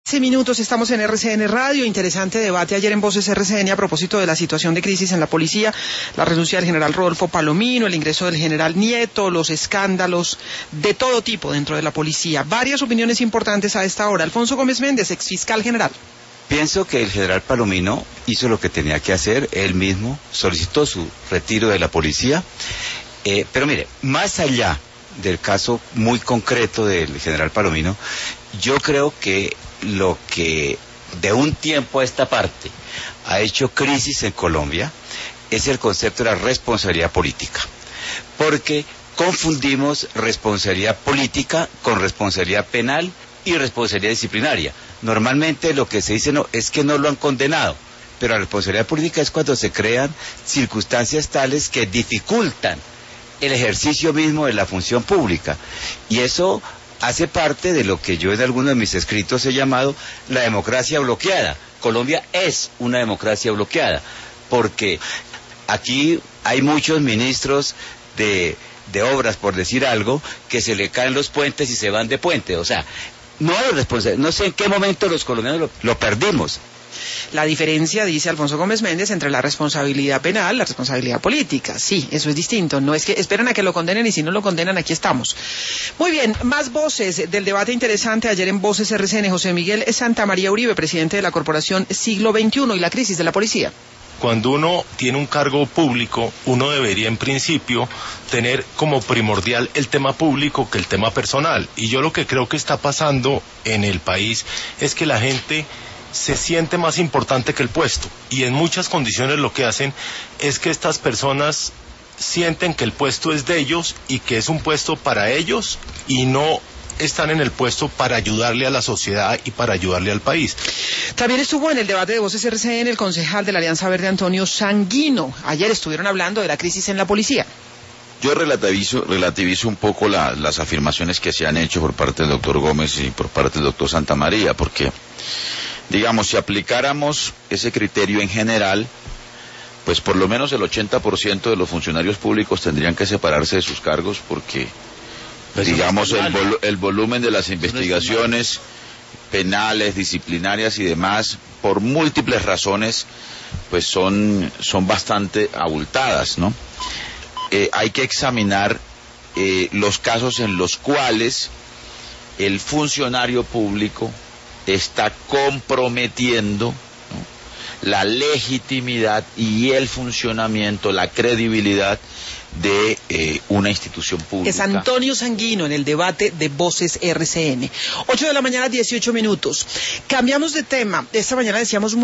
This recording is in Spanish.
Minutos, estamos en RCN Radio. Interesante debate ayer en Voces RCN a propósito de la situación de crisis en la policía, la renuncia del general Rodolfo Palomino, el ingreso del general Nieto, los escándalos de todo tipo dentro de la policía. Varias opiniones importantes a esta hora. Alfonso Gómez Méndez, exfiscal general. Pienso que el general Palomino hizo lo que tenía que hacer. Él mismo solicitó su retiro de la policía. Pero mire, más allá del caso muy concreto del general Palomino, yo creo que lo que de un tiempo a esta parte ha hecho crisis en Colombia es el concepto de la responsabilidad política, porque confundimos responsabilidad política con responsabilidad penal y responsabilidad disciplinaria. Normalmente lo que se dice es que no lo han condenado, pero la responsabilidad política es cuando se crean circunstancias tales que dificultan el ejercicio mismo de la función pública, y eso hace parte de lo que yo en algunos de mis escritos he llamado la democracia bloqueada. Colombia es una democracia bloqueada, porque aquí hay muchos ministros de obras, por decir algo, que se le caen los puentes y se van de puente. O sea, no hay responsabilidad. No sé en qué momento los colombianos lo perdimos. La diferencia, dice Alfonso Gómez Méndez, entre la responsabilidad penal y la responsabilidad política. Sí, eso es distinto. No es que esperan a que lo condenen y si no lo condenan, aquí estamos. Muy bien, más voces del debate interesante ayer en Voces RCN. José Miguel Santamaría Uribe, presidente de la Corporación Siglo XXI y la crisis de la policía. Cuando uno tiene un cargo público, uno debería en principio tener como primordial el tema público que el tema personal. Y yo lo que creo que está pasando en el país es que la gente se siente más importante que el puesto, y en muchas condiciones lo que hacen es que estas personas sienten que el puesto es de ellos y que es un puesto para ellos, y no están en el puesto para ayudarle a la sociedad y para ayudarle al país. También estuvo en el debate de Voces RCN el concejal de la Alianza Verde, Antonio Sanguino. Ayer estuvieron hablando de la crisis en la policía. Yo relativizo un poco las afirmaciones que se han hecho por parte del doctor Gómez y por parte del doctor Santamaría, porque digamos, si aplicáramos ese criterio en general, pues por lo menos el 80% de los funcionarios públicos tendrían que separarse de sus cargos, porque, digamos, el volumen de las investigaciones penales, disciplinarias y demás, por múltiples razones, pues son bastante abultadas, ¿no? Hay que examinar los casos en los cuales el funcionario público está comprometiendo, ¿no?, la legitimidad y el funcionamiento, la credibilidad de una institución pública. Es Antonio Sanguino en el debate de Voces RCN. 8 de la mañana, 18 minutos. Cambiamos de tema. Esta mañana decíamos